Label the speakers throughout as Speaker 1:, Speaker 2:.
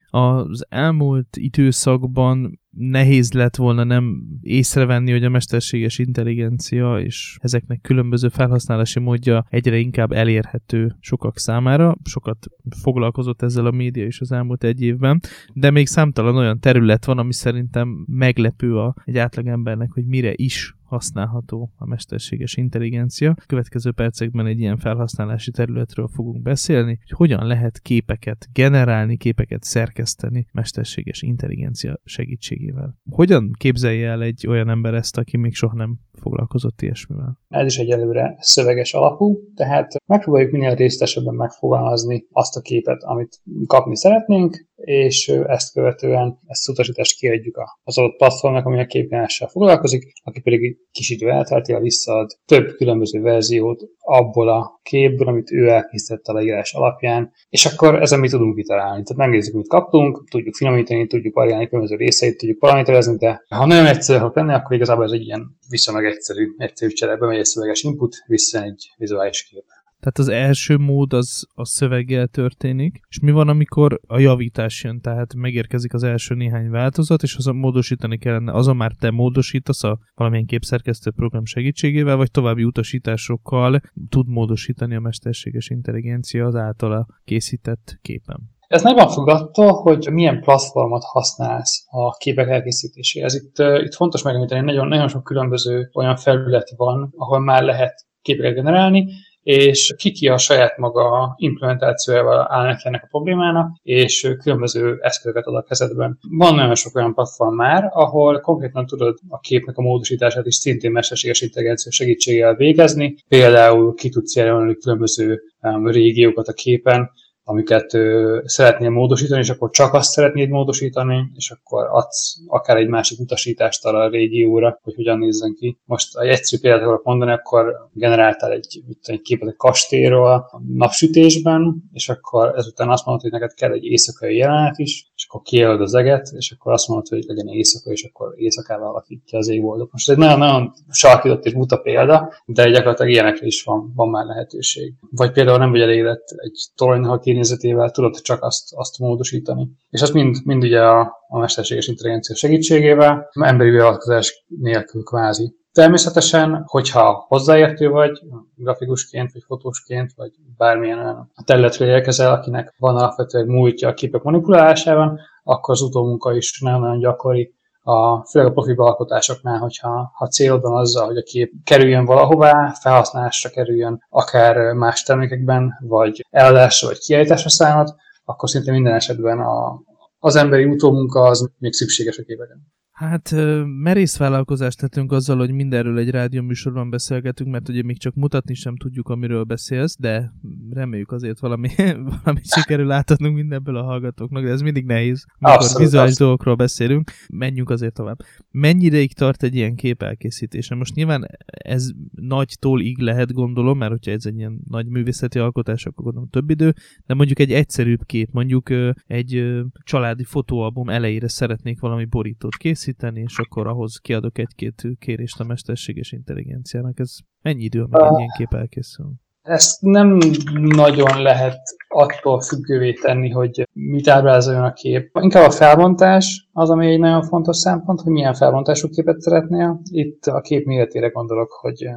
Speaker 1: az elmúlt időszakban nehéz lett volna nem észrevenni, hogy a mesterséges intelligencia és ezeknek különböző felhasználási módja egyre inkább elérhető sokak számára. Sokat foglalkozott ezzel a média is az elmúlt egy évben, de még számtalan olyan terület van, ami szerintem meglepő egy átlagembernek, hogy mire is használható a mesterséges intelligencia. A következő percekben egy ilyen felhasználási területről fogunk beszélni, hogy hogyan lehet képeket generálni, képeket szerkeszteni mesterséges intelligencia segítségével. Hogyan képzelje el egy olyan ember ezt, aki még soha nem foglalkozott ilyesmivel?
Speaker 2: Ez is egyelőre szöveges alapú, tehát megpróbáljuk minél részletesebben megfogalmazni azt a képet, amit kapni szeretnénk, és ezt követően ezt utasítást kiadjuk az adott platformnak, ami a képgenerálással foglalkozik, aki pedig kis idő elteltével visszaad több különböző verziót abból a képből, amit ő elkészített a leírás alapján, és akkor ezen mi tudunk vitalálni. Tehát megnézzük, mit kaptunk, tudjuk finomítani, tudjuk variálni különböző részeit, tudjuk paraméterezni, de ha nagyon egyszerű akarok lenni, akkor igazából ez egy ilyen viszonylag egyszerű cserebe, megy egy szöveges input, vissza egy vizuális kép.
Speaker 1: Tehát az első mód az szöveggel történik, és mi van, amikor a javítás jön, tehát megérkezik az első néhány változat, és azon módosítani kellene, azon már te módosítasz valamilyen képszerkesztő program segítségével, vagy további utasításokkal tud módosítani a mesterséges intelligencia az általa készített képen.
Speaker 2: Ez nagyban függ attól, hogy milyen platformot használsz a képek elkészítéséhez. Itt fontos megemlíteni, nagyon, nagyon sok különböző olyan felület van, ahol már lehet képeket generálni, és ki a saját maga implementációjával áll neki ennek a problémának, és különböző eszközöket ad a kezedben. Van nagyon sok olyan platform már, ahol konkrétan tudod a képnek a módosítását is szintén mesterséges intelligencia segítségével végezni. Például ki tudsz jelölni különböző régiókat a képen, amiket szeretnél módosítani, és akkor csak azt szeretnéd módosítani, és akkor adsz akár egy másik utasítást arra a régióra, hogy hogyan nézzen ki. Most egy egyszerű példát akarok mondani, akkor generáltál egy képet egy kastélyról a napsütésben, és akkor ezután azt mondod, hogy neked kell egy éjszakai jelenet is, és akkor kijelöd az eget, és akkor azt mondod, hogy legyen éjszaka, és akkor éjszakával alakítja az égboldot. Most ez egy nagyon sarkított és buta példa, de gyakorlatilag ilyenekre is van már lehetőség. Vagy például nem vagy elégedett egy toronynak kinézetével, tudod csak azt módosítani. És azt mind ugye a mesterséges intelligencia segítségével, emberi beavatkozás nélkül kvázi. Természetesen, hogyha hozzáértő vagy, grafikusként, vagy fotósként, vagy bármilyen olyan területről érkezel, akinek van alapvetően múltja a képek manipulálásában, akkor az utómunka is nagyon gyakori, főleg a profi alkotásoknál, hogyha célod van azzal, hogy a kép kerüljön valahová, felhasználásra kerüljön akár más termékekben, vagy eladásra, vagy kiállításra számot, akkor szinte minden esetben az emberi utómunka az még szükséges a képeken.
Speaker 1: Hát merész vállalkozást tettünk azzal, hogy mindenről egy rádióműsorban beszélgetünk, mert ugye még csak mutatni sem tudjuk, amiről beszélsz, de reméljük azért valami sikerül átadnunk mindenből a hallgatóknak, de ez mindig nehéz, amikor vizuális dolgokról beszélünk. Menjünk azért tovább. Mennyi ideig tart egy ilyen kép elkészítése? Most nyilván ez nagy ig lehet, gondolom, mert hogyha ez egy ilyen nagy művészeti alkotás, akkor gondolom több idő, de mondjuk egy egyszerűbb kép, mondjuk egy családi fotóalbum elejére szeretnék valami borítót készíteni, és akkor ahhoz kiadok egy-két kérést a mesterséges intelligenciának. Ez mennyi idő, amíg egy ilyen kép elkészül?
Speaker 2: Ezt nem nagyon lehet attól függővé tenni, hogy mit ábrázoljon a kép. Inkább a felbontás az, ami egy nagyon fontos szempont, hogy milyen felbontású képet szeretnél. Itt a kép méretére gondolok, hogy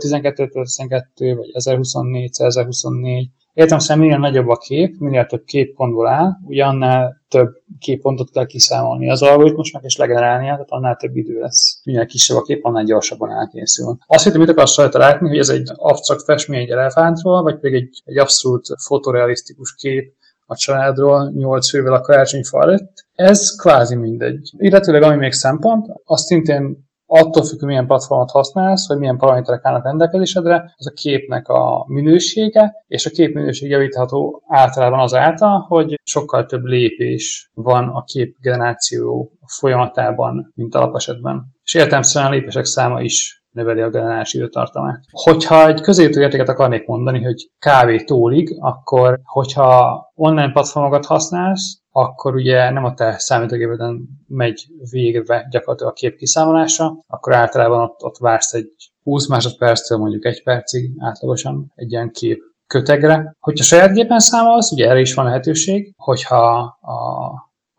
Speaker 2: 512x512 vagy 1024x1024. Értem szerint minél nagyobb a kép, minél több képpontból áll, ugye annál több képpontot kell kiszámolni az algoritmusnak, és legenerálnia, tehát annál több idő lesz. Minél kisebb a kép, annál gyorsabban elkészül. Azt hittem, mit akarsz rajta látni, hogy ez egy absztrakt festmény egy elefántról, vagy pedig egy abszolút fotorealisztikus kép a családról 8 fővel a karácsonyfa előtt. Ez kvázi mindegy. Illetőleg ami még szempont, azt szintén attól függ, hogy milyen platformot használsz, hogy milyen paraméterek állnak rendelkezésedre, az a képnek a minősége, és a kép minőség javítható általában azáltal, hogy sokkal több lépés van a képgeneráció folyamatában, mint alapesetben. És értelemszerűen a lépések száma is növeli a generálási időtartamát. Hogyha egy középtő értéket akarnék mondani, hogy kb. Tólig, akkor hogyha online platformokat használsz, akkor ugye nem a te számítógépeden megy végbe gyakorlatilag a kép kiszámolása, akkor általában ott vársz egy 20 másodperctől mondjuk 1 percig átlagosan egy ilyen kép kötegre. Hogyha saját gépen számolsz, ugye erre is van lehetőség, hogyha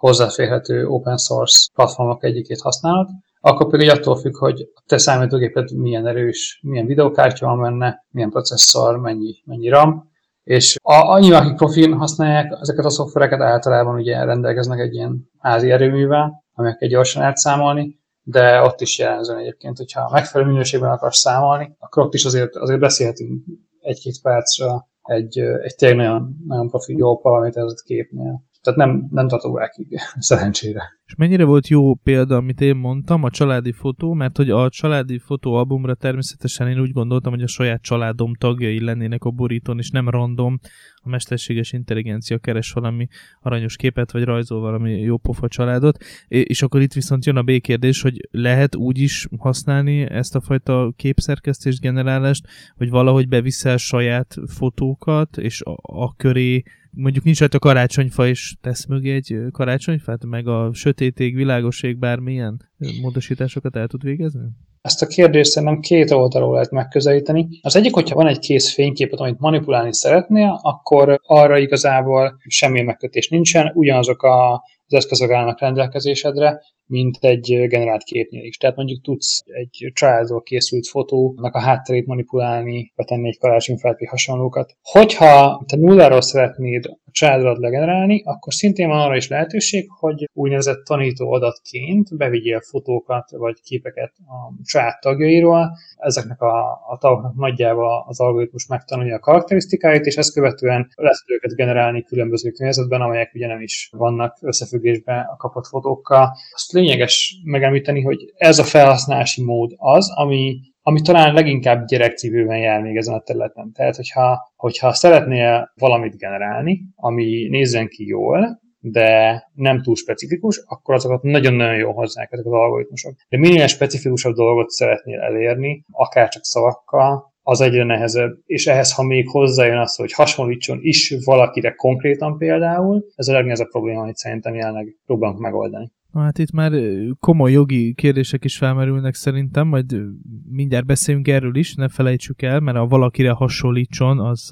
Speaker 2: hozzáférhető open source platformok egyikét használod, akkor pedig attól függ, hogy a te számítógéped milyen erős, milyen videokártya van benne, milyen processzor, mennyi RAM, és nyilván, akik profin használják ezeket a szoftvereket, általában ugye rendelkeznek egy ilyen házi erőművel, amelyeket gyorsan lehet számolni, de ott is jellemzően egyébként, hogyha megfelelő minőségben akarsz számolni, akkor ott is azért beszélhetünk egy-két percre egy tényleg nagyon, nagyon profi, jó paraméterezett képnél. Tehát nem tart órákig, szerencsére.
Speaker 1: És mennyire volt jó példa, amit én mondtam, a családi fotó, mert hogy a családi fotóalbumra természetesen én úgy gondoltam, hogy a saját családom tagjai lennének a borítón, és nem random, a mesterséges intelligencia keres valami aranyos képet, vagy rajzol valami jó pofa családot, és akkor itt viszont jön a B-kérdés, hogy lehet úgy is használni ezt a fajta képszerkesztést, generálást, hogy valahogy beviszel saját fotókat, és a köré mondjuk nincs rajta karácsonyfa, és tesz mögé egy karácsonyfát, meg a sötétég, világoség, bármilyen módosításokat el tud végezni?
Speaker 2: Ezt a kérdést szerintem két oldalról lehet megközelíteni. Az egyik, hogyha van egy kész fényképet, amit manipulálni szeretnél, akkor arra igazából semmilyen megkötés nincsen, ugyanazok az eszközök állnak rendelkezésedre, mint egy generált képnél is. Tehát mondjuk tudsz egy családról készült fotónak a hátterét manipulálni, betenni egy karácsonyfát, vagy hasonlókat. Hogyha te nulláról szeretnéd a családodat legenerálni, akkor szintén van arra is lehetőség, hogy úgynevezett tanító adatként bevigyél fotókat vagy képeket a család tagjairól. Ezeknek a tagoknak nagyjából az algoritmus megtanulja a karakterisztikáit, és ezt követően lesz őket generálni különböző környezetben, amelyek ugye nem is vannak összefüggésben a kapott fotókkal. Azt lényeges megemlíteni, hogy ez a felhasználási mód az, ami talán leginkább gyerekcipőben jár még ezen a területen. Tehát, hogyha szeretnél valamit generálni, ami nézzen ki jól, de nem túl specifikus, akkor azokat nagyon-nagyon jól hozzák ezek az algoritmusok. De minél specifikusabb dolgot szeretnél elérni, akár csak szavakkal, az egyre nehezebb, és ehhez, ha még hozzájön az, hogy hasonlítson is valakire konkrétan például, ez a legnehezebb probléma, amit szerintem jelenleg próbálunk megoldani.
Speaker 1: Hát itt már komoly jogi kérdések is felmerülnek szerintem, majd mindjárt beszéljünk erről is, ne felejtsük el, mert a valakire hasonlítson, az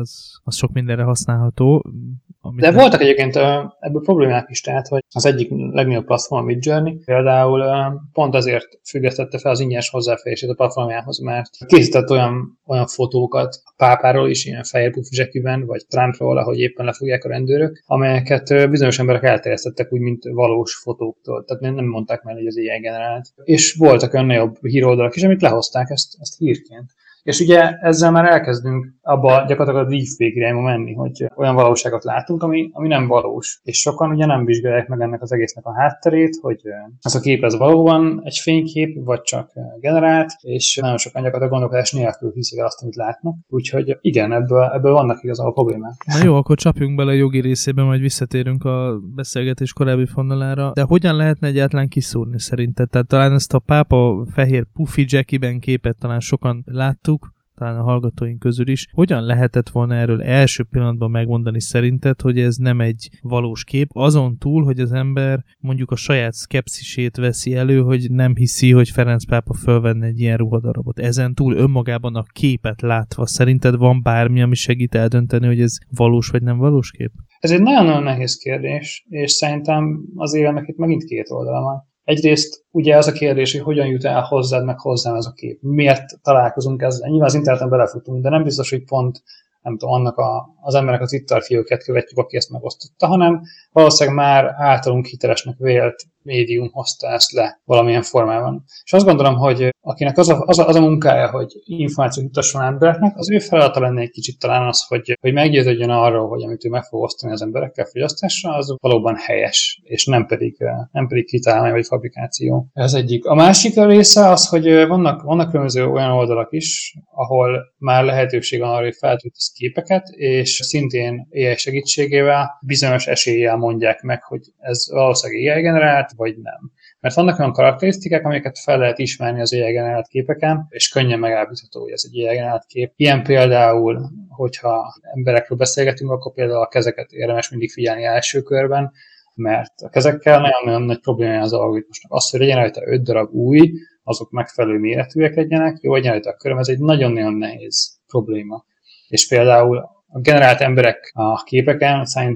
Speaker 1: sok mindenre használható.
Speaker 2: De voltak egyébként ebből problémák is, tehát, hogy az egyik legnagyobb platform, a Midjourney, például pont azért függesztette fel az ingyenes hozzáférését a platformjához, mert készített olyan fotókat a pápáról is, ilyen fehér pufi zsekiben, vagy Trumpról, ahogy éppen lefogják a rendőrök, amelyeket bizonyos emberek elterjesztettek úgy, mint valós fotóktól. Tehát nem mondták meg, hogy ez ilyen generált. És voltak olyan nagyobb híroldalak is, amit lehozták ezt hírként. És ugye ezzel már elkezdünk abba gyakorlatilag a deepfake irányba menni, hogy olyan valóságot látunk, ami nem valós. És sokan ugye nem vizsgálják meg ennek az egésznek a hátterét, hogy az a kép ez valóban egy fénykép, vagy csak generált, és nagyon sokan gyakorlatilag gondolkodás nélkül hiszik el azt, amit látnak. Úgyhogy igen, ebből vannak igazából problémák.
Speaker 1: Na jó, akkor csapjunk bele a jogi részébe, majd visszatérünk a beszélgetés korábbi fonalára. De hogyan lehetne egyáltalán kiszúrni szerinted? Tehát talán ezt a pápa fehér pufi jackiben képet talán sokan láttuk, talán a hallgatóink közül is. Hogyan lehetett volna erről első pillanatban megmondani szerinted, hogy ez nem egy valós kép, azon túl, hogy az ember mondjuk a saját szkepszisét veszi elő, hogy nem hiszi, hogy Ferenc pápa fölvenne egy ilyen ruhadarabot. Ezen túl önmagában a képet látva szerinted van bármi, ami segít eldönteni, hogy ez valós vagy nem valós kép?
Speaker 2: Ez egy nagyon-nagyon nehéz kérdés, és szerintem azért ennek itt megint két oldala van. Egyrészt ugye az a kérdés, hogy hogyan jut el hozzád, meg hozzám ez a kép. Miért találkozunk ezzel? Nyilván az interneten belefutunk, de nem biztos, hogy pont nem tudom, annak az emberek az Twitter-fióket követjük, aki ezt megosztotta, hanem valószínűleg már általunk hitelesnek vélt médium hozta ezt le valamilyen formában. És azt gondolom, hogy akinek az a munkája, hogy információt jutasson embereknek, az ő feladata lenne egy kicsit talán az, hogy meggyőződjön arról, hogy amit ő meg fog osztani az emberekkel fogyasztásra, az valóban helyes, és nem pedig kitalálmány vagy fabrikáció. Ez egyik. A másik része az, hogy vannak különböző olyan oldalak is, ahol már lehetőség van arra, hogy feltöltesz képeket, és szintén AI segítségével bizonyos eséllyel mondják meg, hogy ez valószínűleg AI generált, vagy nem. Mert vannak olyan karakterisztikák, amiket fel lehet ismerni az AI generált képeken, és könnyen megállapítható, hogy ez egy AI generált kép. Ilyen például, hogyha emberekről beszélgetünk, akkor például a kezeket érdemes mindig figyelni első körben, mert a kezekkel nagyon-nagyon nagy problémája az algoritmusnak. Az, hogy legyen rajta 5 darab új, azok megfelelő méretűek legyenek, jó legyen rajta a köröm, ez egy nagyon-nagyon nehéz probléma. És például a generált emberek a képeken szerintem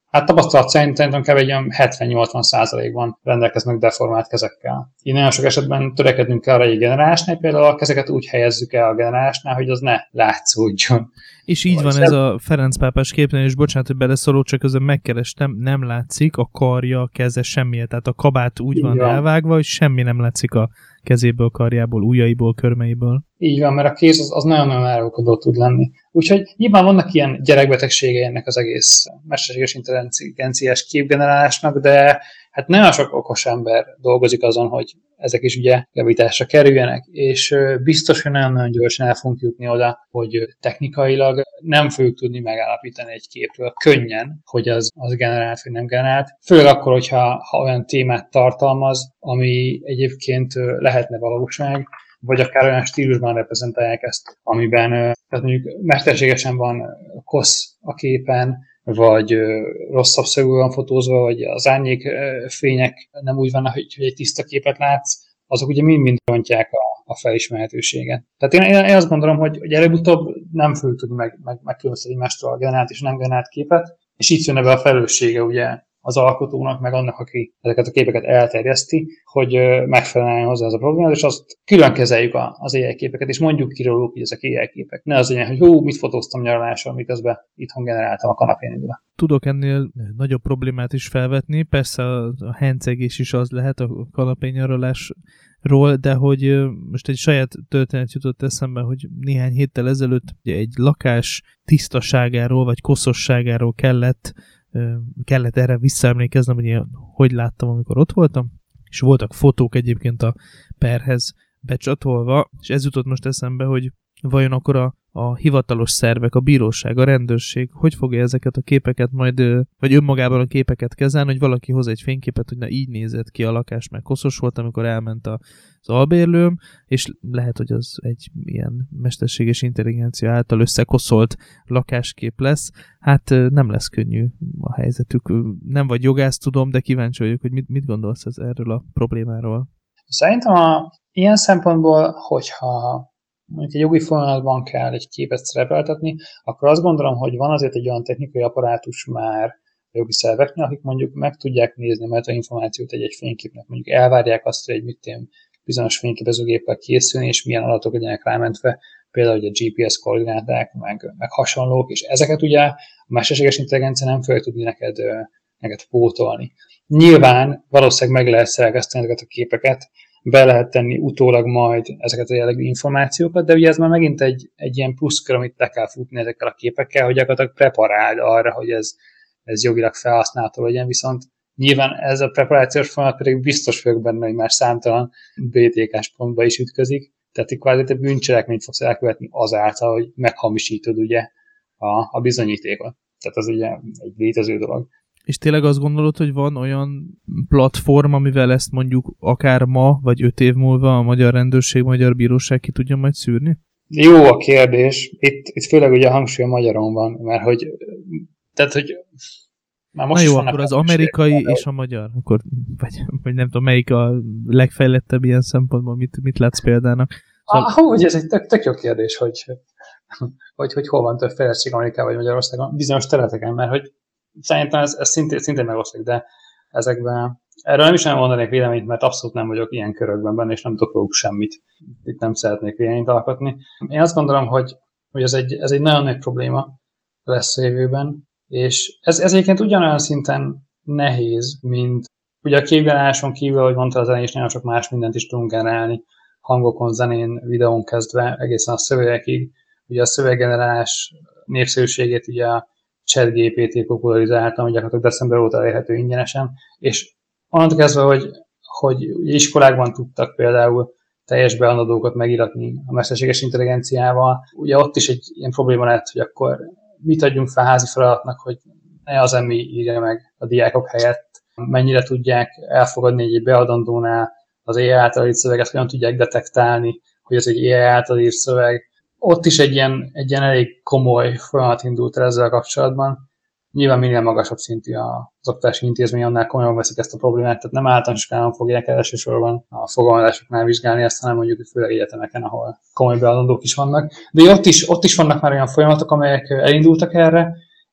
Speaker 2: Hát tapasztalat szerint kb. Egy 70-80%-ban rendelkeznek deformált kezekkel. Így nagyon sok esetben törekednünk kell arra, hogy egy generálásnál például a kezeket úgy helyezzük el a generálásnál, hogy az ne látszódjon.
Speaker 1: És így van ez a Ferenc pápás képnél, és bocsánat, hogy beleszólok, csak közben megkerestem, nem látszik a karja, a keze, semmi. Tehát a kabát úgy van elvágva, hogy semmi nem látszik a kezéből, karjából, ujjaiból, körmeiből.
Speaker 2: Így van, mert a kéz az nagyon-nagyon árulkodó tud lenni. Úgyhogy nyilván vannak ilyen gyerekbetegségei ennek az egész mesterséges intelligenciás képgenerálásnak, de hát nagyon sok okos ember dolgozik azon, hogy ezek is ugye javításra kerüljenek, és biztos, hogy nagyon-nagyon gyorsan el fogunk jutni oda, hogy technikailag nem fogjuk tudni megállapítani egy képről könnyen, hogy az generált vagy nem generált. Főleg akkor, hogyha olyan témát tartalmaz, ami egyébként lehetne valóság, vagy akár olyan stílusban reprezentálják ezt, amiben tehát mondjuk mesterségesen van kosz a képen, vagy rosszabb szögből van fotózva, vagy az árnyék fények nem úgy vannak, hogy egy tiszta képet látsz, azok ugye mind-mind rontják a felismerhetőséget. Tehát én azt gondolom, hogy előbb-utóbb nem fogjuk tudni megkülönböztetni egymástól a generált és nem generált képet, és így jönne be a felelőssége ugye az alkotónak, meg annak, aki ezeket a képeket elterjeszti, hogy megfeleljen hozzá ez a probléma, és azt külön kezeljük az AI képeket, és mondjuk ki róluk, hogy ezek AI képek. Ne az legyen, hogy mit fotóztam nyaralással, miközben itthon generáltam a kanapén ülve.
Speaker 1: Tudok ennél nagyobb problémát is felvetni, persze a hencegés is az lehet a kanapén nyaralásról, de hogy most egy saját történet jutott eszembe, hogy néhány héttel ezelőtt egy lakás tisztaságáról vagy koszosságáról kellett erre visszaemlékeznem, hogy láttam, amikor ott voltam, és voltak fotók egyébként a perhez becsatolva, és ez jutott most eszembe, hogy vajon akkor a hivatalos szervek, a bíróság, a rendőrség, hogy fogja ezeket a képeket majd, vagy önmagában a képeket kezelni, hogy valaki hoz egy fényképet, hogy na így nézett ki a lakás, meg koszos volt, amikor elment az albérlőm, és lehet, hogy az egy ilyen mesterséges intelligencia által összekoszolt lakáskép lesz. Hát nem lesz könnyű a helyzetük. Nem vagy jogász, tudom, de kíváncsi vagyok, hogy mit gondolsz erről a problémáról.
Speaker 2: Szerintem ilyen szempontból, hogyha mondjuk egy jogi folyamatban kell egy képet szerepeltetni, akkor azt gondolom, hogy van azért egy olyan technikai apparátus már a jogi szerveknél, akik mondjuk meg tudják nézni a metainformációt egy fényképnek, mondjuk elvárják azt, hogy egy bizonyos fényképezőgéppel készülni, és milyen adatok legyenek rámentve, például ugye a GPS koordináták, meg hasonlók, és ezeket ugye a mesterséges intelligencia nem fogja tudni neked pótolni. Nyilván valószínűleg meg lehet szerkeszteni ezeket a képeket, be lehet tenni utólag majd ezeket a jellegű információkat, de ugye ez már megint egy ilyen pluszkör, amit le kell futni ezekkel a képekkel, hogy gyakorlatilag preparáld arra, hogy ez jogilag felhasználható legyen, viszont nyilván ez a preparációs folyamat pedig biztos vagyok benne, hogy már számtalan BTK-s pontba is ütközik, tehát kvázi te bűncselekményt fogsz elkövetni azáltal, hogy meghamisítod ugye a bizonyítékot. Tehát az ugye egy létező dolog.
Speaker 1: És tényleg azt gondolod, hogy van olyan platform, amivel ezt mondjuk akár ma, vagy 5 év múlva a magyar rendőrség, magyar bíróság ki tudja majd szűrni?
Speaker 2: Jó a kérdés. Itt főleg ugye a hangsúly a magyaron van, mert hogy már most
Speaker 1: na jó, akkor az amerikai és a magyar, akkor, vagy nem tudom, melyik a legfejlettebb ilyen szempontból, mit látsz példának?
Speaker 2: Ugye ez egy tök jó kérdés, hogy hol van több fejlettség Amerikában vagy Magyarországon, bizonyos területeken, mert hogy szerintem ez szintén megoszlik, de ezekben erről nem is nem mondanék véleményt, mert abszolút nem vagyok ilyen körökben benne, és nem tudok róluk semmit. Itt nem szeretnék véleményt alkotni. Én azt gondolom, hogy ez egy nagyon nagy probléma lesz a jövőben, és ez egyébként ugyanolyan szinten nehéz, mint ugye a képgeneráláson kívül, ahogy mondta az elején is, nagyon sok más mindent is tudunk generálni, hangokon, zenén, videón kezdve, egészen a szövegekig. Ugye a szöveggenerálás népszerűségét ugye a ChatGPT popularizáltam, hogy gyakorlatilag december óta elérhető ingyenesen, és onnantól kezdve, hogy iskolákban tudtak például teljes beadandókat megíratni a mesterséges intelligenciával, ugye ott is egy ilyen probléma lett, hogy akkor mit adjunk fel házi feladatnak, hogy ne az emmi írja meg a diákok helyett, mennyire tudják elfogadni egy beadandónál az AI által írt szöveget, hogyan tudják detektálni, hogy ez egy AI által írt szöveg. Ott is egy ilyen elég komoly folyamat indult el ezzel kapcsolatban. Nyilván minél magasabb szintű az oktatási intézmény, annál komolyabban veszik ezt a problémát, tehát nem általános iskolában fogják elsősorban a fogalmazásoknál vizsgálni ezt, hanem mondjuk főleg egyetemeken, ahol komoly beadandók is vannak. De ott is vannak már olyan folyamatok, amelyek elindultak erre,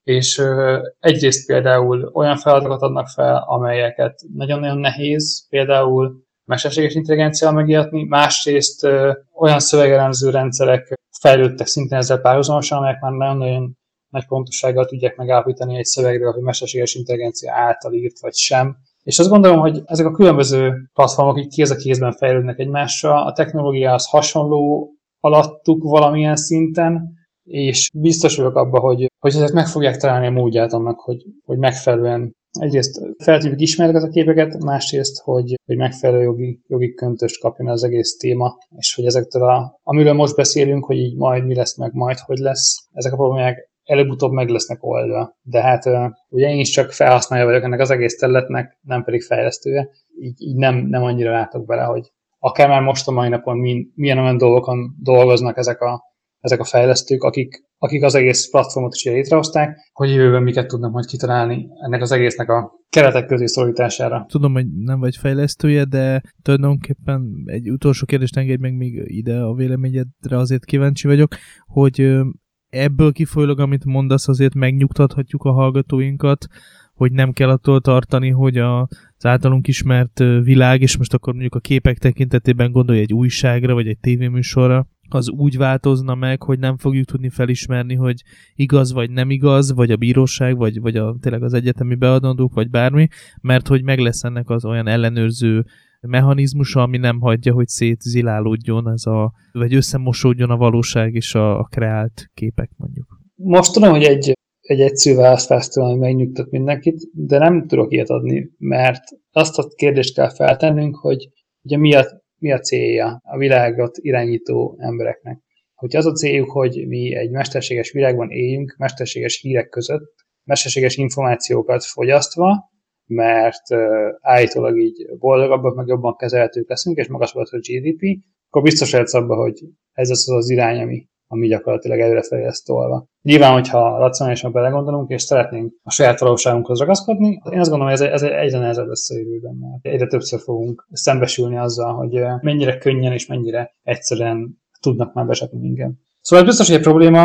Speaker 2: és egyrészt például olyan feladatokat adnak fel, amelyeket nagyon-nagyon nehéz például mesterséges intelligenciával megírni, másrészt olyan szövegelemző rendszerek fejlődtek szintén ezzel párhuzamosan, amelyek már nagyon nagy pontossággal tudják megállapítani egy szövegről, hogy mesterséges intelligencia által írt vagy sem. És azt gondolom, hogy ezek a különböző platformok így kéz a kézben fejlődnek egymással, a technológiához hasonló alattuk valamilyen szinten, és biztos vagyok abban, hogy ezek meg fogják találni a módját annak, hogy megfelelően egyrészt fel tudjuk ismerni a képeket, másrészt, hogy megfelelő jogi köntöst kapjon az egész téma, és hogy ezektől amiről most beszélünk, hogy így majd mi lesz, meg majd hogy lesz, ezek a problémák előbb-utóbb meg lesznek oldva. De hát ugye én is csak felhasználja vagyok ennek az egész területnek, nem pedig fejlesztője, így nem annyira látok bele, hogy akár már most a mai napon milyen olyan dolgokon dolgoznak ezek a fejlesztők, akik az egész platformot is létrehozták, hogy jövőben miket tudnak majd kitalálni ennek az egésznek a keretek közé szorítására.
Speaker 1: Tudom, hogy nem vagy fejlesztője, de tulajdonképpen egy utolsó kérdést engedj meg még ide a véleményedre, azért kíváncsi vagyok, hogy ebből kifolyólag, amit mondasz, azért megnyugtathatjuk a hallgatóinkat, hogy nem kell attól tartani, hogy az általunk ismert világ, és most akkor mondjuk a képek tekintetében gondolj egy újságra, vagy egy tévéműsorra, az úgy változna meg, hogy nem fogjuk tudni felismerni, hogy igaz vagy nem igaz, vagy a bíróság, vagy tényleg az egyetemi beadandók, vagy bármi, mert hogy meg lesz ennek az olyan ellenőrző mechanizmusa, ami nem hagyja, hogy szétzilálódjon vagy összemosódjon a valóság és a kreált képek, mondjuk.
Speaker 2: Most tudom, hogy egy egyszerű választást ami megnyugtat mindenkit, de nem tudok ilyet adni, mert azt a kérdést kell feltennünk, hogy ugye mi a célja a világot irányító embereknek. Hogyha az a céljuk, hogy mi egy mesterséges világban éljünk, mesterséges hírek között, mesterséges információkat fogyasztva, mert állítólag így boldogabbak, meg jobban kezelhetők leszünk, és magasabb a GDP, akkor biztos lehetsz abban, hogy ez az irány, ami gyakorlatilag előrefelé lesz tolva. Nyilván, hogyha racionálisan belegondolunk, és szeretnénk a saját valóságunkhoz ragaszkodni, én azt gondolom, hogy ez egyre nehezebb lesz a jövőben, mert egyre többször fogunk szembesülni azzal, hogy mennyire könnyen és mennyire egyszerűen tudnak már becsapni minket. Szóval ez biztos, hogy egy probléma,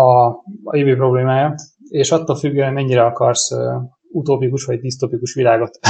Speaker 2: a jövő problémája, és attól függően mennyire akarsz utópikus vagy disztopikus világot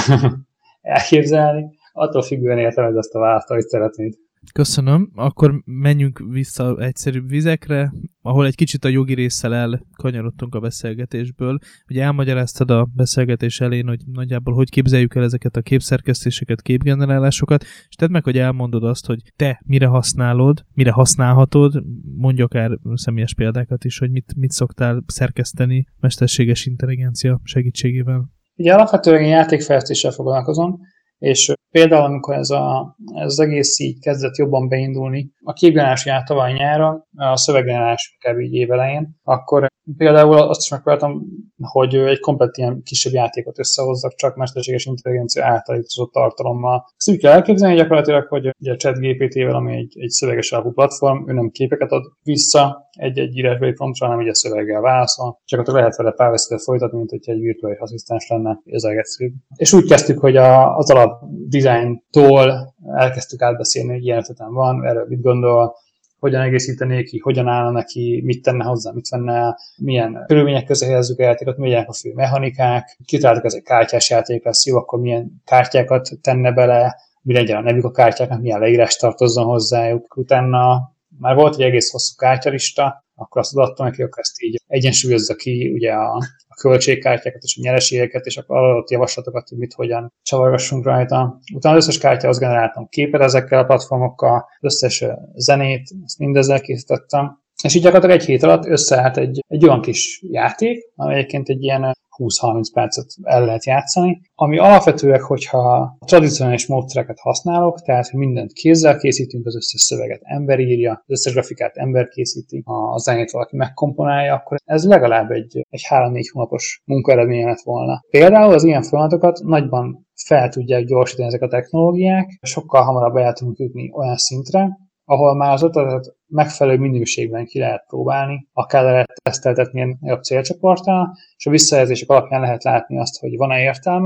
Speaker 2: elképzelni, attól függően értelmezd ezt a választ, amit szeretnéd.
Speaker 1: Köszönöm. Akkor menjünk vissza egyszerűbb vizekre, ahol egy kicsit a jogi résszel elkanyarodtunk a beszélgetésből. Ugye elmagyaráztad a beszélgetés elején, hogy nagyjából hogy képzeljük el ezeket a képszerkesztéseket, képgenerálásokat, és tedd meg, hogy elmondod azt, hogy te mire használod, mire használhatod, mondj akár személyes példákat is, hogy mit szoktál szerkeszteni mesterséges intelligencia segítségével.
Speaker 2: Ugye alapvetően játékfejlesztéssel foglalkozom, és például, amikor ez az egész így kezdett jobban beindulni, a képgenerálás ugye tavaly nyáron, a szöveggenerálás inkább így évelején, akkor például azt is megpróbáltam, hogy egy komplet ilyen kisebb játékot összehozzak, csak mesterséges intelligencia által létrehozott tartalommal. Ezt úgy kell elképzelni gyakorlatilag, hogy a ChatGPT-vel, ami egy szöveges alapú platform, ő nem képeket ad vissza egy írásbeli promptra, hanem ugye szöveggel válaszol. Csak akkor lehet vele párbeszédet folytatni, mint hogyha egy virtuális asszisztens lenne, ez a legegyszerűbb. És úgy kezdtük, hogy az alap dizájntól elkezdtük átbeszélni, hogy ilyen ötletem van, erről mit gondol, hogyan egészítené ki, hogyan állna neki, mit tenne hozzá, mit venne el, milyen körülmények közé helyezzük a játékot, milyenek a fő mechanikák, kitaláltuk, ez egy kártyás játék lesz, jó, akkor milyen kártyákat tenne bele, mi legyen a nevük a kártyáknak, milyen leírás tartozzon hozzájuk. Utána már volt egy egész hosszú kártyalista, akkor azt adtam neki, akkor ezt így egyensúlyozza ki, ugye a költségkártyákat és a nyereségeket, és akkor adott javaslatokat, hogy mit, hogyan csavargassunk rajta. Utána az összes kártyához generáltam képet ezekkel a platformokkal, az összes zenét, ezt mindezzel készítettem. És így gyakorlatilag egy hét alatt összeállt egy olyan kis játék, ami egyébként egy ilyen 20-30 percet el lehet játszani, ami alapvetően, hogyha tradicionális módszereket használok, tehát hogy mindent kézzel készítünk, az összes szöveget ember írja, az összes grafikát ember készíti, a zenét valaki megkomponálja, akkor ez legalább egy 3-4 hónapos munkaeredmény lett volna. Például az ilyen folyamatokat nagyban fel tudják gyorsítani ezek a technológiák, sokkal hamarabb el tudunk jutni olyan szintre, ahol már az ötletet megfelelő minőségben ki lehet próbálni, akár lehet teszteltetni ilyen nagyobb célcsoporttal, és a visszajelzések alapján lehet látni azt, hogy van-e értelme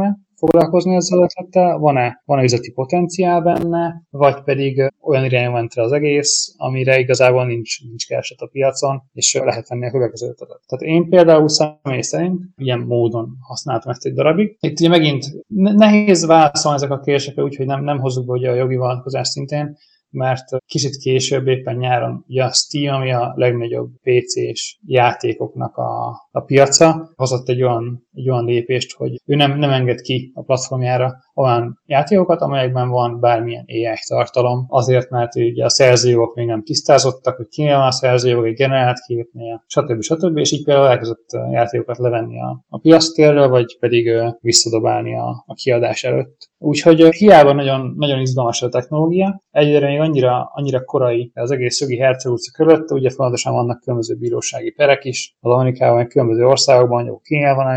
Speaker 2: foglalkozni ezzel az ötlettel, van-e üzleti potenciál benne, vagy pedig olyan irányba ment el az egész, amire igazából nincs kereslet a piacon, és lehet venni a következő ötletet. Tehát én például személy szerint ilyen módon használtam ezt egy darabig. Itt ugye megint nehéz válaszolni ezek a kérdésekre, úgyhogy nem hozzuk be ugye a jogi vonatkozás szintén, mert kicsit később, éppen nyáron, ugye a Steam, ami a legnagyobb PC-s játékoknak a piaca, hozott egy olyan lépést, hogy ő nem enged ki a platformjára olyan játékokat, amelyekben van bármilyen AI tartalom, azért, mert ugye a szerzőjogok még nem tisztázottak, hogy kinél van a szerzőjog, egy generált képnél, stb. És így például elkezdett játékokat levenni a piactérről, vagy pedig visszadobálni a kiadás előtt. Úgyhogy hiába nagyon, nagyon izgalmas a technológia, egyre még annyira korai az egész jogi herceglutca körött, ugye fontosan vannak különböző bírósági perek is, az Amerikában, meg különböző országokban, jó, kinél van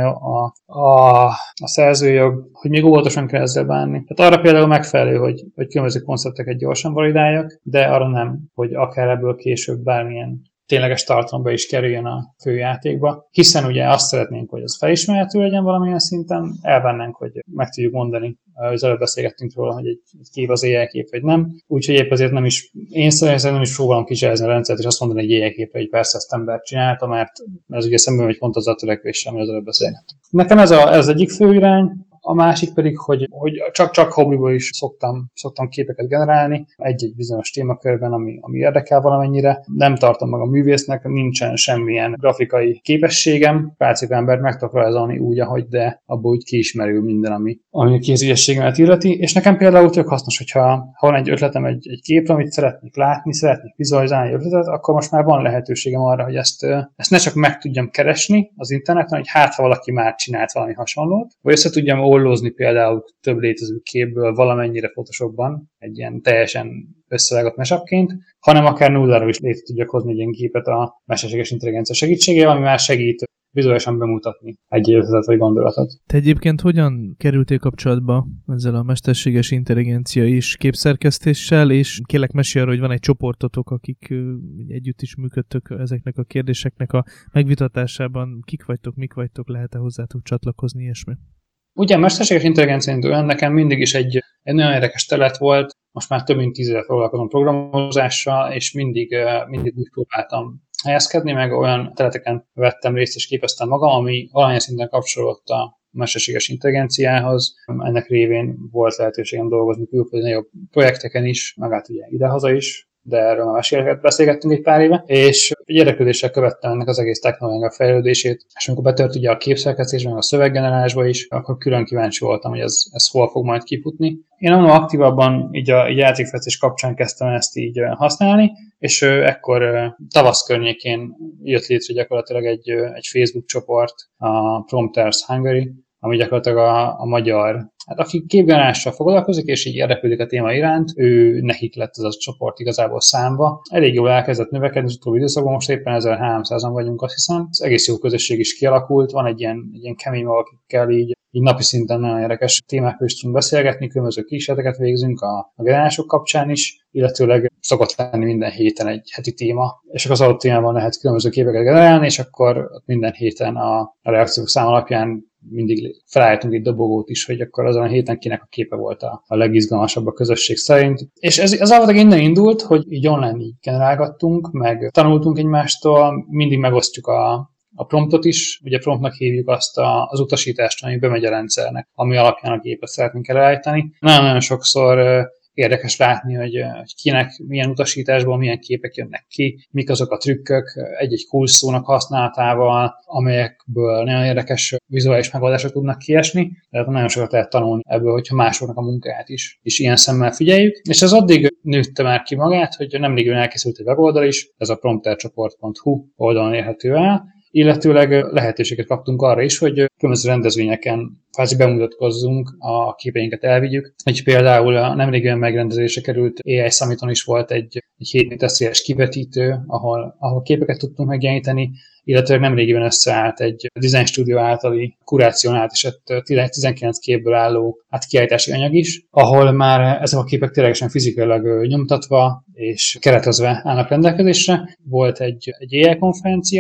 Speaker 2: a szerzőjog, hogy még óvatosan kell ezzel bánni. Tehát arra például megfelelő, hogy különböző koncepteket gyorsan validáljak, de arra nem, hogy akár ebből később bármilyen tényleges tartalomba is kerüljön a főjátékba, hiszen ugye azt szeretnénk, hogy az felismerhető legyen valamilyen szinten, elvennénk, hogy meg tudjuk mondani, az előbb beszélgettünk róla, hogy egy kép az AI kép, vagy nem. Úgyhogy épp azért én szerintem nem is próbálom kicselezni a rendszert, és azt mondani, hogy egy AI képre egy persze ezt ember csinálta, mert ez ugye szemben megy pont az a törekvéssel, amiről az előbb beszélgettünk. Nekem ez egyik fő irány, a másik pedig, hogy csak hobbiból is szoktam képeket generálni egy-egy bizonyos témakörben, ami érdekel valamennyire. Nem tartom magam művésznek, nincsen semmilyen grafikai képességem. Pálcika embert meg tudok rajzolni úgy, ahogy, de abból úgy kiismerül minden, ami a kézügyességemet illeti. És nekem például tök hasznos, hogyha van egy ötletem egy képre, amit szeretnék látni, szeretnék vizualizálni egy ötletet, akkor most már van lehetőségem arra, hogy ezt ne csak meg tudjam keresni az interneten, hogy ha valaki már csinált valami hasonlót, vagy össze tudjam ollózni például több létező képből valamennyire Photoshopban, egy ilyen teljesen összevágott mashup-ként, hanem akár nulláról is létre tudjak hozni egy ilyen képet a mesterséges intelligencia segítségével, ami már segít vizuálisan bemutatni egy ötletet vagy gondolatot.
Speaker 1: Te egyébként hogyan kerültél kapcsolatba ezzel a mesterséges intelligencia és képszerkesztéssel, és kérlek mesélj arra, hogy van egy csoportotok, akik együtt is működtök ezeknek a kérdéseknek a megvitatásában. Kik vagytok, mik vagytok, lehet-e hozzátok csatlakozni, ilyesmi?
Speaker 2: Ugye a mesterséges intelligencia olyan nekem mindig is egy nagyon érdekes terület volt, most már több mint 10 éve foglalkozom programozással, és mindig úgy próbáltam helyezkedni, meg olyan területeken vettem részt és képeztem magam, ami valamilyen szinten kapcsolódott a mesterséges intelligenciához. Ennek révén volt lehetőségem dolgozni külföldi nagyobb projekteken is, meg hát ugye idehaza is, de erről már beszélgettünk egy pár éve, és egy érdeklődéssel követtem ennek az egész technológiai fejlődését, és amikor betört ugye a képszerkesztésben, meg a szöveggenerálásba is, akkor külön kíváncsi voltam, hogy ez hol fog majd kifutni. Én annól aktívabban így a játékfejlesztés kapcsán kezdtem ezt így használni, és ekkor tavasz környékén jött létre gyakorlatilag egy Facebook csoport, a Prompters Hungary, ami gyakorlatilag a magyar, hát aki képgenerálással foglalkozik, és így érdeklődik a téma iránt, nekik lett ez a csoport igazából számba. Elég jól elkezdett növekedni az utóbbi időszakban, most éppen 1300-an vagyunk, azt hiszem. Ez egész jó közösség is kialakult, van egy ilyen kemény, akikkel így napi szinten nagyon érdekes témákról is tudunk beszélgetni, különböző kísérleteket végzünk a generálások kapcsán is, illetőleg szokott lenni minden héten egy heti téma, és akkor az adott témában lehet különböző képeket generálni, és akkor minden héten a reakciók szám alapján mindig felállítunk egy dobogót is, hogy akkor azon a héten kinek a képe volt a legizgalmasabb a közösség szerint. És ez gyakorlatilag innen indult, hogy így online így generálgattunk, meg tanultunk egymástól, mindig megosztjuk a promptot is, ugye promptnak hívjuk azt az utasítást, ami bemegy a rendszernek, ami alapján a gépet szeretnénk elállítani. Nagyon-nagyon sokszor érdekes látni, hogy kinek milyen utasításból milyen képek jönnek ki, mik azok a trükkök egy-egy kulcsszónak használatával, amelyekből nagyon érdekes vizuális megoldások tudnak kiesni. Tehát nagyon sokat lehet tanulni ebből, hogyha másoknak a munkáját is ilyen szemmel figyeljük. És ez addig nőtte már ki magát, hogy nemrégiben elkészült egy weboldal is, ez a promptercsoport.hu oldalon érhető el, illetőleg lehetőséget kaptunk arra is, hogy különböző rendezvényeken kvázi bemutatkozzunk, a képeinket elvigyük. Így például a nemrégiben megrendezésre került AI Summiton is volt egy 7 méter kivetítő, ahol képeket tudtunk megjeleníteni, illetve nemrégiben összeállt egy Design Studio általi kurációnál esett 19 képből álló kiállítási anyag is, ahol már ezek a képek ténylegesen fizikailag nyomtatva és keretezve állnak rendelkezésre. Volt egy AI konferencia,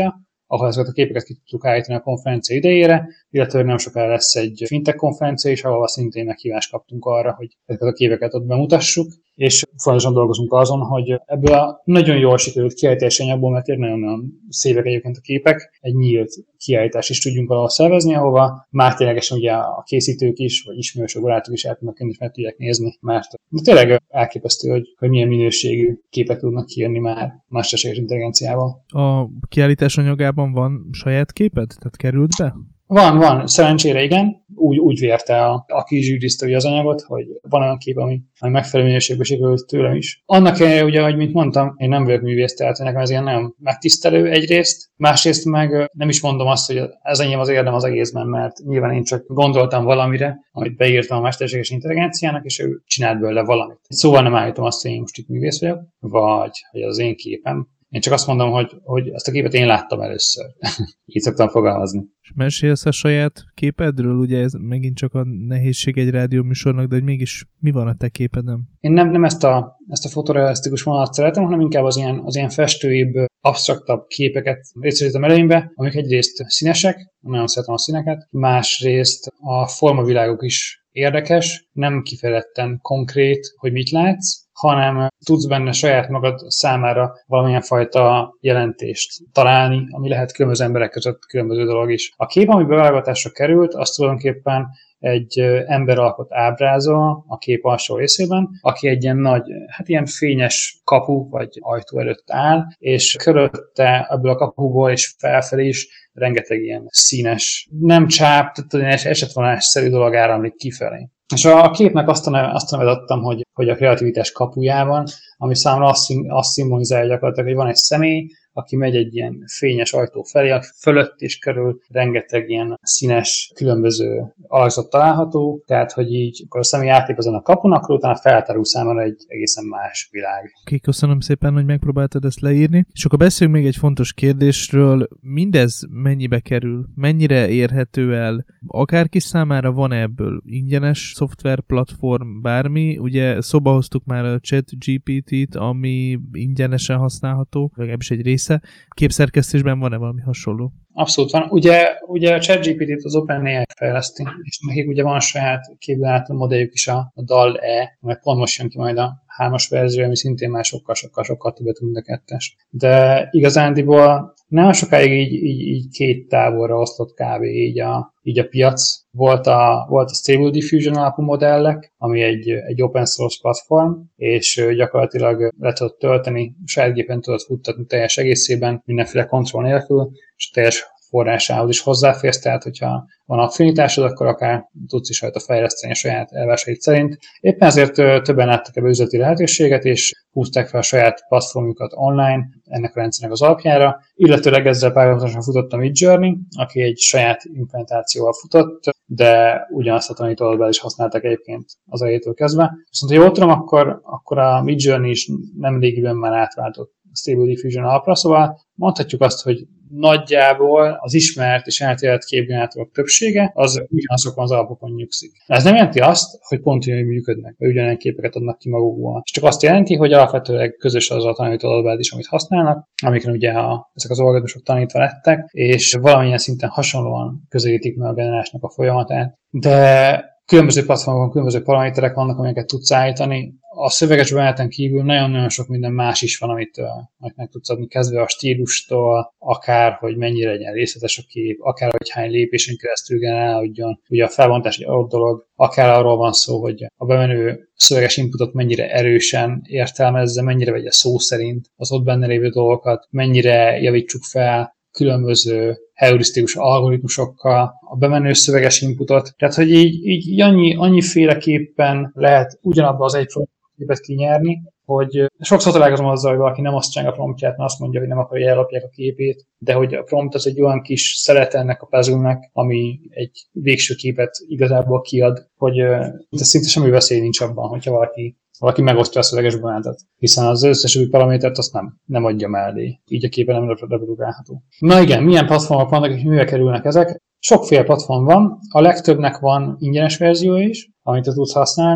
Speaker 2: ahol ezeket a képeket ki tudtuk állítani a konferencia idejére, illetve nem sokára lesz egy fintech konferencia is, ahol szintén meghívást kaptunk arra, hogy ezeket a képeket ott bemutassuk, és fontosan dolgozunk azon, hogy ebből a nagyon jól sikerült kiállítási anyagból, mert nagyon-nagyon szépek egyébként a képek, egy nyílt kiállítást is tudjunk valahol szervezni, ahova már ténylegesen ugye a készítők is, vagy ismerősök, barátok is el tudnak és meg tudják nézni, mert tényleg elképesztő, hogy milyen minőségű képek tudnak kijönni már mesterséges intelligenciával.
Speaker 1: A kiállítás anyagában van saját képed? Tehát került be?
Speaker 2: Van. Szerencsére igen. Úgy vérte, aki zsűrizte az anyagot, hogy van olyan kép, ami megfelelő minőségben sikerült tőlem is. Annak ugye, hogy mint mondtam, én nem vagyok művész, tehát nekem ez ilyen nagyon megtisztelő egyrészt, másrészt meg nem is mondom azt, hogy ez enyém az érdem az egészben, mert nyilván én csak gondoltam valamire, amit beírtam a mesterséges intelligenciának, és ő csinált belőle valamit. Szóval nem állítom azt, hogy én most itt művész vagyok, vagy hogy az én képem. Én csak azt mondom, hogy ezt a képet én láttam először. Így szoktam fogalmazni.
Speaker 1: És mesélsz a saját képedről? Ugye ez megint csak a nehézség egy rádióműsornak, de hogy mégis mi van a te képedem?
Speaker 2: Én nem ezt a fotorealisztikus vonalat szeretem, hanem inkább az ilyen festőibb, absztraktabb képeket részesítem előnybe, amik egyrészt színesek, nagyon szeretem a színeket, másrészt a formavilágok is érdekes, nem kifejezetten konkrét, hogy mit látsz, hanem tudsz benne saját magad számára valamilyen fajta jelentést találni, ami lehet különböző emberek között különböző dolog is. A kép, ami beválogatásra került, az tulajdonképpen egy ember alkot ábrázol a kép alsó részében, aki egy ilyen nagy, ilyen fényes kapu vagy ajtó előtt áll, és körülötte ebből a kapuból és felfelé is rengeteg ilyen színes, nem csáp, tehát esetvonásszerű dolog áramlik kifelé. És a képnek azt a nevet adtam, hogy a kreativitás kapujában, ami számomra azt szimbolizálja gyakorlatilag, hogy van egy személy, aki megy egy ilyen fényes ajtó felé, a fölött és körül rengeteg ilyen színes, különböző alakzat található, tehát hogy így akkor a személy átlép ezen a kapun, akkor utána feltárul számára egy egészen más világ.
Speaker 1: Oké, köszönöm szépen, hogy megpróbáltad ezt leírni. És akkor beszéljünk még egy fontos kérdésről. Mindez mennyibe kerül? Mennyire érhető el? Akárki számára van ebből ingyenes szoftver, platform, bármi? Ugye szóba hoztuk már a ChatGPT-t, ami ingyenesen használható, legalábbis egy része. Képszerkesztésben van-e valami hasonló?
Speaker 2: Abszolút van. Ugye a ChatGPT-t az OpenAI fejleszti, és nekik ugye van saját képzelhető modelljük is, a DALL-E, mert pont most jön ki majd a 3-as verzió, ami szintén már sokkal többet, mint a 2-es. De igazándiból nem sokáig így két táborra osztott kb. Így a piac. Volt a Stable Diffusion alapú modellek, ami egy open source platform, és gyakorlatilag le tudod tölteni, saját gépen tudod futtatni teljes egészében, mindenféle kontroll nélkül, és teljes forrásához is hozzáférsz, tehát hogyha van affinitásod, akkor akár tudsz is rajta fejleszteni a saját elvárásait szerint. Éppen ezért többen láttak ebbe üzleti lehetőséget, és húzták fel a saját platformjukat online ennek a rendszernek az alapjára, illetőleg ezzel párhuzamosan futott a Midjourney, aki egy saját implementációval futott, de ugyanazt a tanítóadatbát is használták egyébként az elejétől kezdve. Viszont ha jól tudom, akkor a Midjourney is nemrégiben már átváltott a Stable Diffusion alapra, szóval mondhatjuk azt, hogy nagyjából az ismert és elterjedt képgenerátorok többsége az ugyanazokon az alapokon nyugszik. Ez nem jelenti azt, hogy pont ugyanúgy működnek, vagy ugyanilyen képeket adnak ki magukból. És csak azt jelenti, hogy alapvetőleg közös az a tanítóadatbázis is, amit használnak, amiken ugye ezek az algoritmusok tanítva lettek, és valamilyen szinten hasonlóan közelítik meg a generálásnak a folyamatát. De különböző platformokon különböző paraméterek vannak, amiket tudsz állítani. A szöveges bemeneten kívül nagyon-nagyon sok minden más is van, amit meg tudsz adni, kezdve a stílustól, akár, hogy mennyire legyen részletes a kép, akár, hogy hány lépésen keresztül generálódjon. Ugye a felbontás egy adott dolog, akár arról van szó, hogy a bemenő szöveges inputot mennyire erősen értelmezze, mennyire vegye szó szerint az ott benne lévő dolgokat, mennyire javítsuk fel különböző heurisztikus algoritmusokkal a bemenő szöveges inputot. Tehát, hogy így annyiféleképpen lehet ugyanabban az egy képet kinyerni, hogy sokszor találkozom azzal, hogy valaki nem osztja meg a promptját, mert azt mondja, hogy nem akarja, hogy ellopják a képét, de hogy a prompt az egy olyan kis szelet ennek a puzzle-nek, ami egy végső képet igazából kiad, hogy szinte semmi veszély nincs abban, hogyha valaki megosztja a szöveges bemenetet, hiszen az összes új paramétert azt nem adja mellé, így a képe nem reprodukálható. Na igen, milyen platformok vannak, és mivel kerülnek ezek? Sokféle platform van, a legtöbbnek van ingyenes verzió is, amit tudsz használni,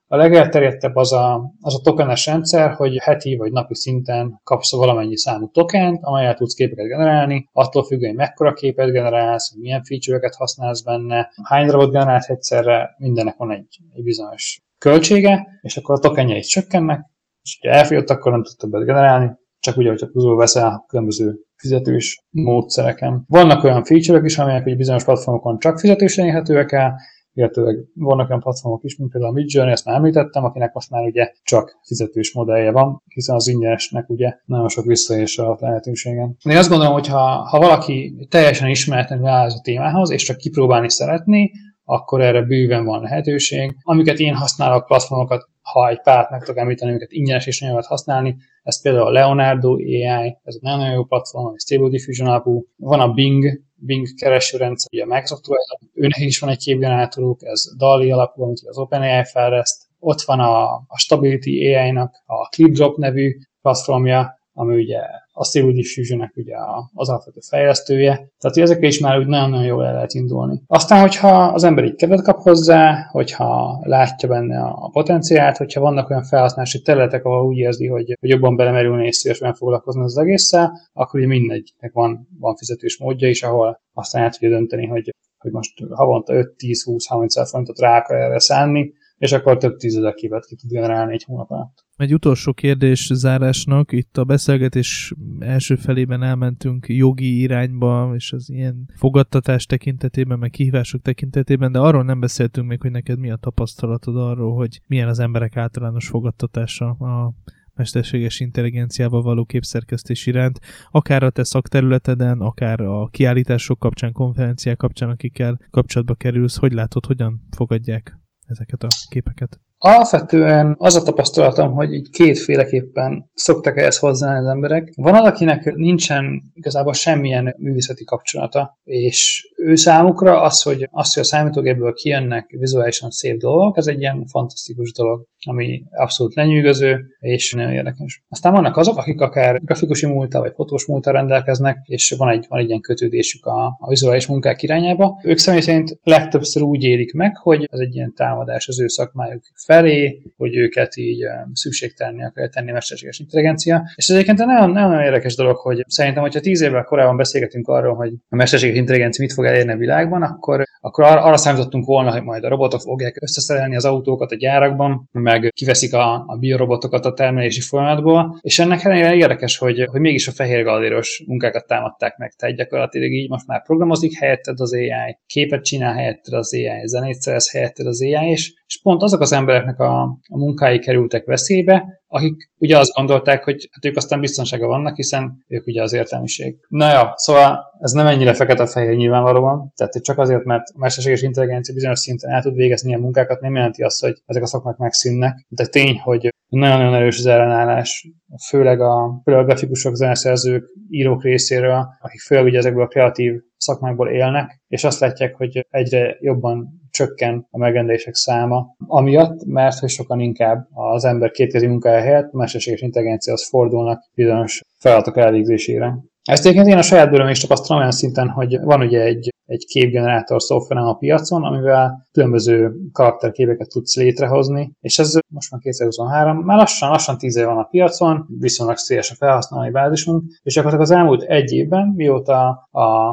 Speaker 2: A legelterjedtebb az a tokenes rendszer, hogy heti vagy napi szinten kapsz valamennyi számú tokent, amelyel tudsz képeket generálni, attól függően, hogy mekkora képet generálsz, milyen feature-öket használsz benne, hány darabot generálsz egyszerre, mindennek van egy bizonyos költsége, és akkor a tokenjeid csökkennek, és ha elfogyott, akkor nem tudsz többet generálni, csak úgy, hogy pluszból veszel különböző fizetős módszereken. Vannak olyan feature-ök is, amelyek egy bizonyos platformokon csak fizetősen érhetőek el, illetőleg vannak olyan platformok is, mint például a Midjourney, ezt már említettem, akinek most már ugye csak fizetős modellje van, hiszen az ingyenesnek ugye nagyon sok visszaélés a lehetőségen. Én azt gondolom, hogy ha valaki teljesen ismeretlenül áll a témához, és csak kipróbálni szeretné, akkor erre bőven van lehetőség. Amiket én használok, platformokat, ha egy párt meg tudok említeni, amiket ingyenes és nagyon lehet használni, ez például a Leonardo AI, ez egy nagyon jó platform, egy Stable Diffusion alapú. Van a Bing keresőrendszer, ugye a Microsoft tulajdon, őnek is van egy képgenerátoruk, ez DALL-E alapú, amit az OpenAI fejleszt. Ott van a Stability AI-nak a ClipDrop nevű platformja, ami ugye a Stable Diffusion-nek ugye az alapvető fejlesztője. Tehát ezekkel is már úgy nagyon-nagyon jól el lehet indulni. Aztán, hogyha az ember így kedvet kap hozzá, hogyha látja benne a potenciált, hogyha vannak olyan felhasználási területek, ahol úgy érzi, hogy jobban belemerülni és szívesen foglalkozni az egésszel, akkor ugye mindegynek van fizetős módja is, ahol aztán el tudja dönteni, hogy most havonta 5-10-20-30 forintot rá akar erre szánni, és akkor több tízezer képet ki tud generálni egy hónap alatt.
Speaker 1: Egy utolsó kérdés zárásnak. Itt a beszélgetés első felében elmentünk jogi irányba, és az ilyen fogadtatás tekintetében, meg kihívások tekintetében, de arról nem beszéltünk még, hogy neked mi a tapasztalatod arról, hogy milyen az emberek általános fogadtatása a mesterséges intelligenciával való képszerkesztés iránt, akár a te szakterületeden, akár a kiállítások kapcsán, konferenciák kapcsán, akikkel kapcsolatba kerülsz, hogy látod, hogyan fogadják ezeket a képeket?
Speaker 2: Alapvetően az a tapasztalatom, hogy így kétféleképpen szoktak ehhez hozzáállni az emberek. Van az, akinek nincsen igazából semmilyen művészeti kapcsolata, és ő számukra az, hogy a számítógépből kijönnek vizuálisan szép dolgok, ez egy ilyen fantasztikus dolog, ami abszolút lenyűgöző, és nagyon érdekes. Aztán vannak azok, akik akár grafikusi múlttal vagy fotós múlttal rendelkeznek, és van egy ilyen kötődésük a vizuális munkák irányába. Ők személy szerint legtöbbször úgy élik meg, hogy ez egy ilyen támadás az ő szakmájuk felé, hogy őket így szükségtelenné akarja tenni a mesterséges intelligencia. És ez egyébként nagyon érdekes dolog, hogy szerintem, hogyha 10 évvel korábban beszélgetünk arról, hogy a mesterséges intelligencia mit fog elérni a világban, akkor arra számítottunk volna, hogy majd a robotok fogják összeszerelni az autókat a gyárakban, meg kiveszik a biorobotokat a termelési folyamatból, és ennek ellenére érdekes, hogy mégis a fehér galléros munkákat támadták meg. Tehát gyakorlatilag így most már programozik helyetted az AI, képet csinál helyetted az AI, zenét szerez helyetted az AI, és pont azok az embereknek a munkái kerültek veszélybe, akik ugye azt gondolták, hogy hát ők aztán biztonsága vannak, hiszen ők ugye az értelmiség. Na ja, szóval ez nem ennyire fekete-fehér nyilvánvalóan, tehát csak azért, mert a mesterséges intelligencia bizonyos szinten el tud végezni ilyen munkákat, nem jelenti azt, hogy ezek a szakmák megszűnnek. De tény, hogy nagyon-nagyon erős az ellenállás, főleg a grafikusok, zeneszerzők, írók részéről, akik főleg ugye ezekből a kreatív szakmákból élnek, és azt látják, hogy egyre jobban csökken a megrendelések száma, amiatt, mert hogy sokan inkább az ember kétkezi munkája helyett a mesterséges intelligenciához fordulnak bizonyos feladatok elvégzésére. Ezt egyébként én a saját bőröm is tapasztalom olyan szinten, hogy van ugye egy képgenerátor szoftverem a piacon, amivel különböző karakterképeket tudsz létrehozni, és ez most már 2023, már lassan 10 év van a piacon, viszonylag széles a felhasználói bázisunk, és akkor az elmúlt egy évben, mióta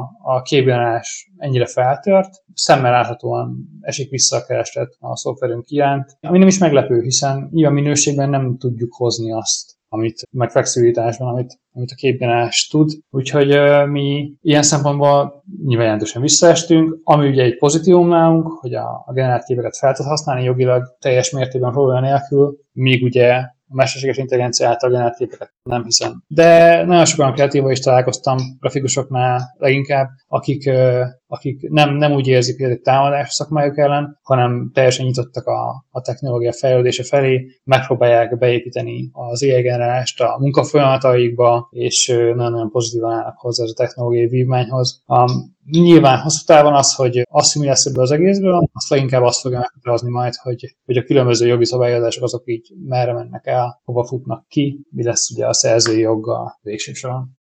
Speaker 2: a képgenerálás ennyire feltört, szemmel láthatóan esik vissza a kereslet a szoftverünk iránt, ami nem is meglepő, hiszen ilyen minőségben nem tudjuk hozni azt, meg flexibilitásban, amit a képgenerálás tud. Úgyhogy mi ilyen szempontból nyilván jelentősen visszaestünk, ami ugye egy pozitívum nálunk, hogy a generált képeket fel tud használni jogilag teljes mértékben probléma nélkül, míg ugye a mesterséges intelligencia által generált képeket nem hiszem. De nagyon sokan kreatívan is találkoztam, grafikusoknál leginkább, akik nem úgy érzik, hogy ez egy támadás szakmájuk ellen, hanem teljesen nyitottak a technológia fejlődése felé, megpróbálják beépíteni az AI generálást a munkafolyamataikba, és nagyon-nagyon pozitívan állnak hozzá ez a technológiai vívmányhoz. Nyilván hosszú távon az, hogy mi lesz ebből az egészből, azt leginkább azt fogja meghatározni majd, hogy a különböző jogi szabályozások azok így merre mennek el, hova futnak ki, mi lesz ugye a szerzői joggal végső soron.